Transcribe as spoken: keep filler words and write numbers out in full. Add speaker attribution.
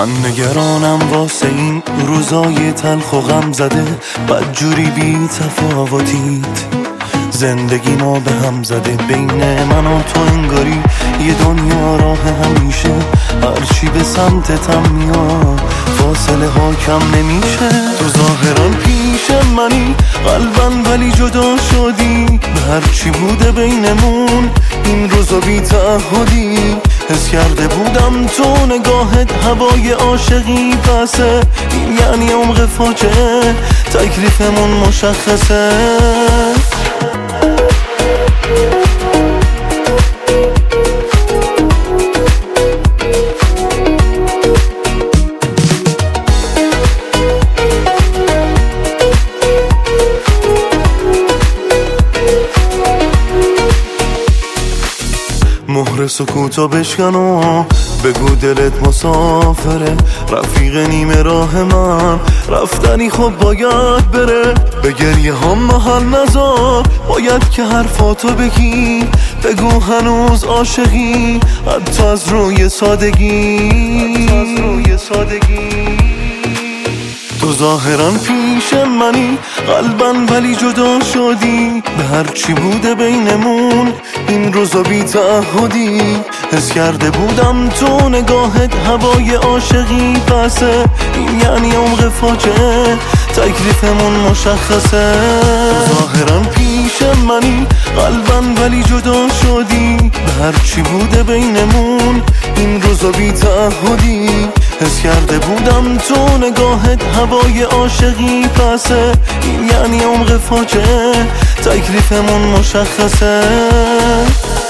Speaker 1: من نگرانم واسه این روزای تلخ و غم زده، بدجوری بی تفاوتیت زندگی ما به هم زده. بین من و تو انگاری یه دنیا راه همیشه، هرچی به سمتتم میاد فاصله ها کم نمیشه. تو ظاهران پیش منی قلبم ولی جدا شدی، به هرچی بوده بینمون این روزا بی تعهدی. حس کرده بودم تو نگاهت هوای عاشقی پسه، این یعنی عمق فاجعه تکلیفمون مشخصه. مهر سکوتو بشکن و بگو دلت مسافره، رفیق نیمه راه من رفتنی خب باید بره. به گریه هم محل نذار، باید که حرفاتو بگی، بگو هنوز عاشقی حتی از روی سادگی. تو ظاهران پیش منی قلبم ولی جدا شدی، به هرچی بوده بینمون این روزا بی تعهدی. حس کرده بودم تو نگاهت هوای عاشقی پسه، این یعنی عمق فاجعه تکلیفمون مشخصه. تو ظاهران پیش منی قلبم ولی جدا شدی، به هرچی بوده بینمون این روزا بی تعهدی. حس کرده بودم تو نگاهت هوای عاشقی پسه، این یعنی عمق فاجعه تکلیفمون مشخصه.